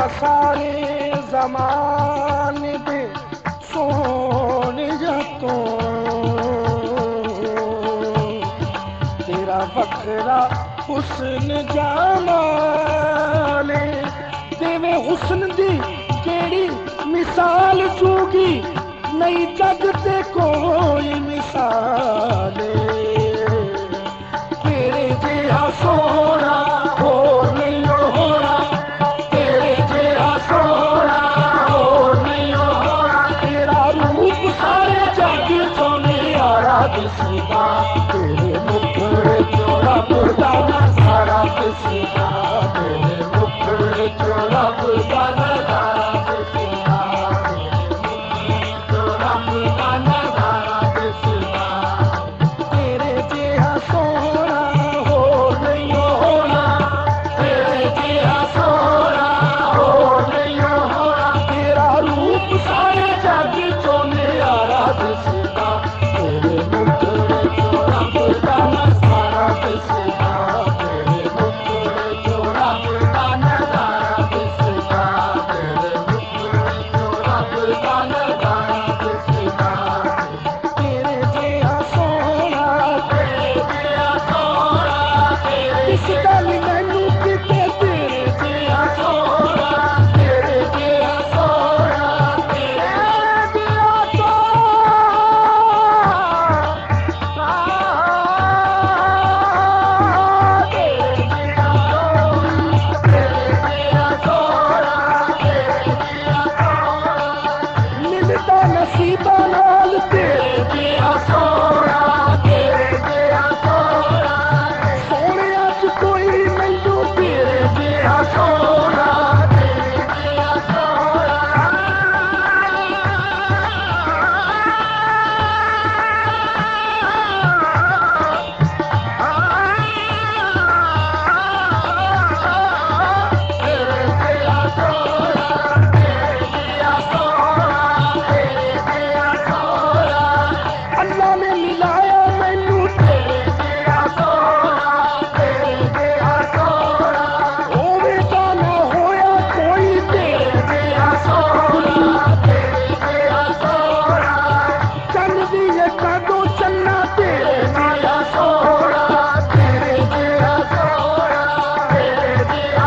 सारे ज़माने दे सोनिया तो तेरा वखरा हुस्न जामाले तेरे हुस्न दी केड़ी मिसाल चूगी नहीं जग ते कोई मिसाल तेरे जिहा सोना हो नहीं होना तेरे जिहा सोना हो नहीं होना तेरा रूप सारे जग चो न्यारा दिसदा तेरे मुखड़े चो रब दा नज़ारा दिसदा तेरे मुखड़े चो रब दा नज़ारा दिसदा तेरे जिहा सोना हो नहीं होना तेरे जिहा सोना हो नहीं होना तेरा रूप सारे जग चो न्यारा दिसदा तेरे मुखड़े चो रब दा नज़ारा दिसदा तेरे मुखड़े चो रब दा नज़ारा दिसदा तेरे मुखड़े चो रब दा नज़ारा दिसदा तेरे जिहा सोना इस गल मैनू किते तेरे जिहा सोना तेरे जिहा सोना तेरे जिहा सोना तेरे जिहा सोना तेरे जिहा सोना तेरे जिहा सोना मिलदा नसीबा नाल तेरे जिहा सोना तेरे जिहा सोना सोनिया च कोई मैनू तेरे जिहा सोना तेरे जिहा सोना तेरे जिहा सोना तेरे जिहा सोना तेरे जिहा सोना अल्लाह ने मिलाया मैनू तेरे जिहा सोना तेरे जिहा सोना होवे दा ना होया कोई तेरे जिहा सोना तेरे जिहा सोना चंद दी कदों चन्ना तेरे जिहा सोना तेरे जिहा सोना तेरे जिहा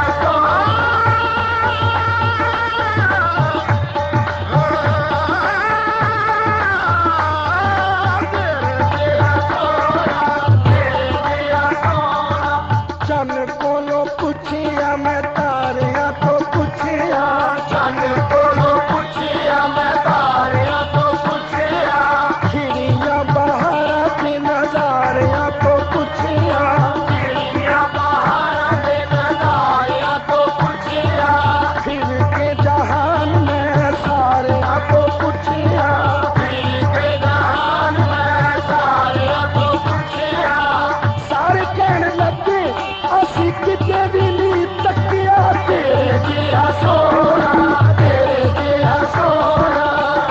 चन कोलो पुछिया मैं तारिया तो पुछिया चन कोलो पुछिया मैं तारिया तो पुछिया खिड़िया बहारा के नजारिया तो पुछिया खिड़िया बहारा के नजारिया तो पुछिया फिर के जहान में सारिया तो पुछिया फिर के जहान में सारिया तो पुछिया सारे कहने लगे असी किते भी नहीं तकिया तेरे जिहा सोना तेरे जिहा सोना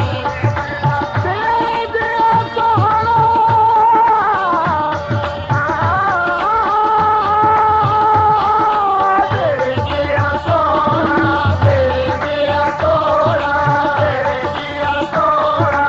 तेरे जिहा सोना तेरे जिहा सोना तेरे जिहा सोना तेरे जिहा सोना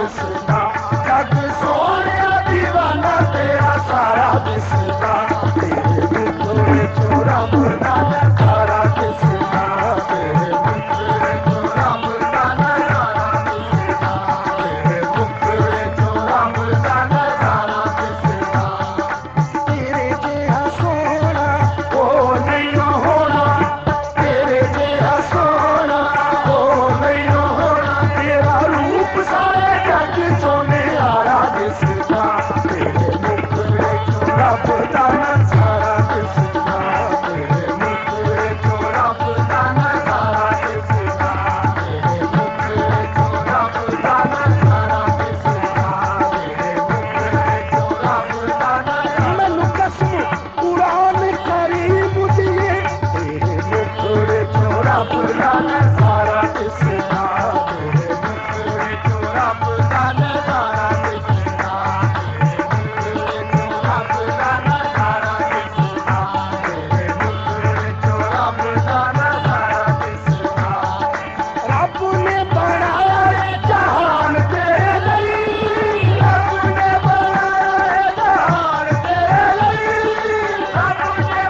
दिसदा जग सोहणिया दीवाना तेरा सारा दिसदा तेरे मुखड़े चो रब दा नजारा दिसदा तेरे मुखड़े चो रब दा नजारा दिसदा तेरे मुखड़े चो रब दा नजारा दिसदा तेरे जिहा सोहना ओ नहीं होना तेरे जिहा सोहना ओ नहीं होना तेरा रूप सारे जग चो न्यारा दिसदा तेरे मुखड़े चो रब दा नजारा दिसदा तेरे मुखड़े चो रब दा नजारा दिसदा तेरे मुखड़े चो रब दा नजारा दिसदा तेरे मुखड़े चो रब दा नजारा मैनू कसम कुरान करीम दिए तेरे मुखड़े चो रब दा नजारा दिसदा तेरे मुखड़े चो रब दा नजारा दिसदा तेरे मुखड़े चो रब दा नजारा दिसदा तेरे मुखड़े चो रब दा नजारा दिसदा रब ने बनाया जहान तेरे ਲਈ रब ने बनाया जहान तेरे ਲਈ रब ने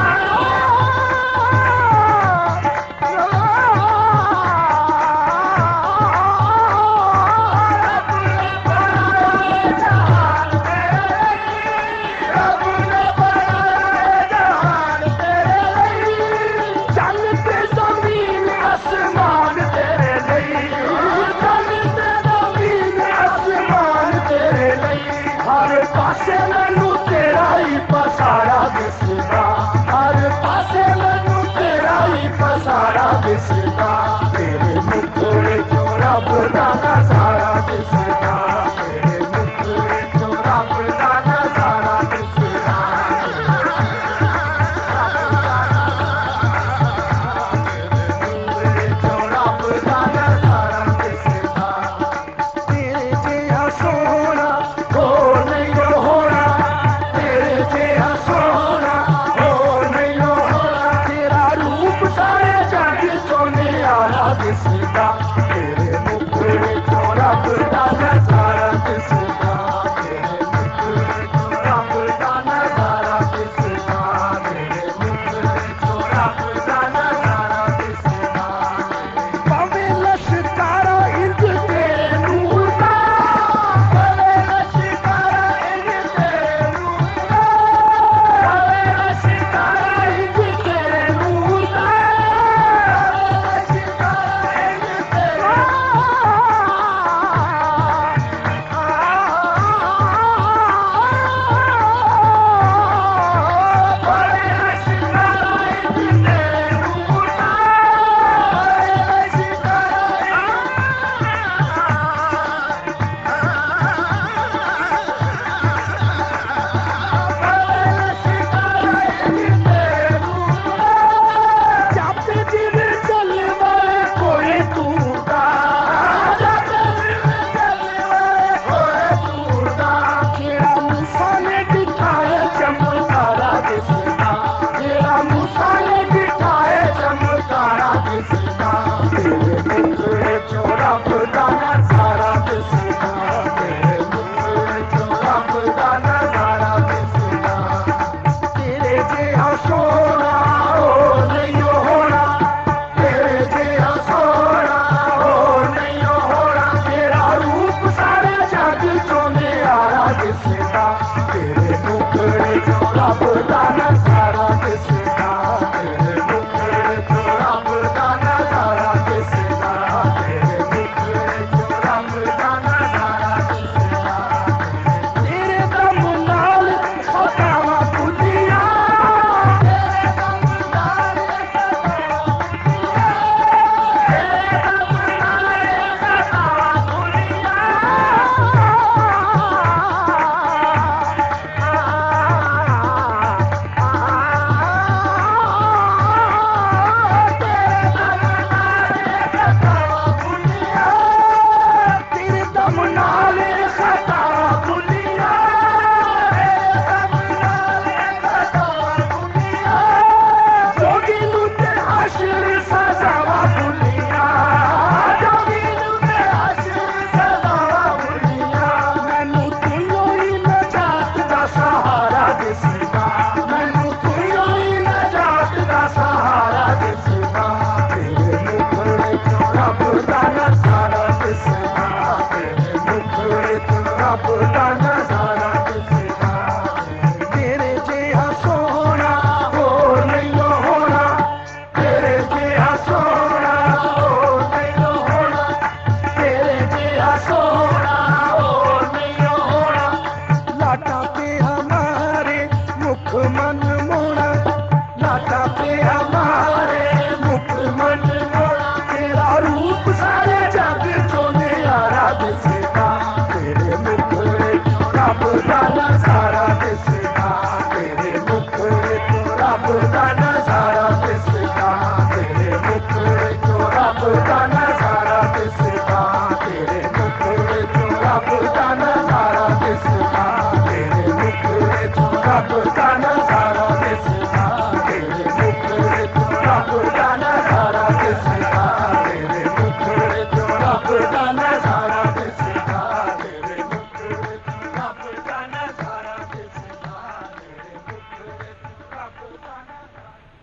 हर पासे मैनू तेरा ही पसारा दिसदा हर पासे मैनू तेरा ही पसारा दिसदा तेरे मुखड़े चो रब दा नजारा दिसदा तेरे मुखड़े चो रब दा नजारा दिसदा तेरे मुखड़े चो रब दा नजारा दिसदा तेरे जिहा सोहना ओ नहीं होना तेरे जिहा सोहना ओ नहीं होना तेरा रूप सारे जग चो न्यारा दिसदा